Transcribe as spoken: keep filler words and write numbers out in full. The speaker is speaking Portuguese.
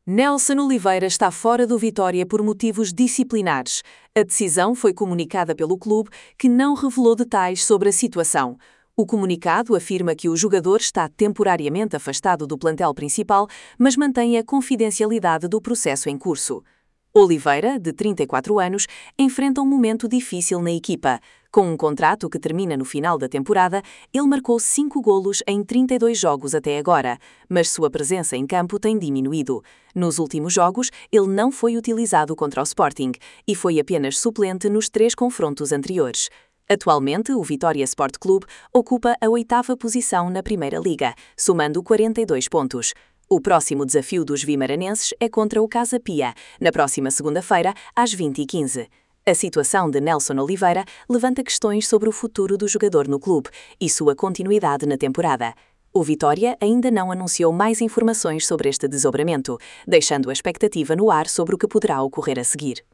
Nelson Oliveira está fora do Vitória por motivos disciplinares. A decisão foi comunicada pelo clube, que não revelou detalhes sobre a situação. O comunicado afirma que o jogador está temporariamente afastado do plantel principal, mas mantém a confidencialidade do processo em curso. Oliveira, de trinta e quatro anos, enfrenta um momento difícil na equipa. Com um contrato que termina no final da temporada, ele marcou cinco golos em trinta e dois jogos até agora, mas sua presença em campo tem diminuído. Nos últimos jogos, ele não foi utilizado contra o Sporting e foi apenas suplente nos três confrontos anteriores. Atualmente, o Vitória Sport Clube ocupa a oitava posição na Primeira Liga, somando quarenta e dois pontos. O próximo desafio dos vimaranenses é contra o Casa Pia, na próxima segunda-feira, às vinte e quinze. A situação de Nelson Oliveira levanta questões sobre o futuro do jogador no clube e sua continuidade na temporada. O Vitória ainda não anunciou mais informações sobre este desdobramento, deixando a expectativa no ar sobre o que poderá ocorrer a seguir.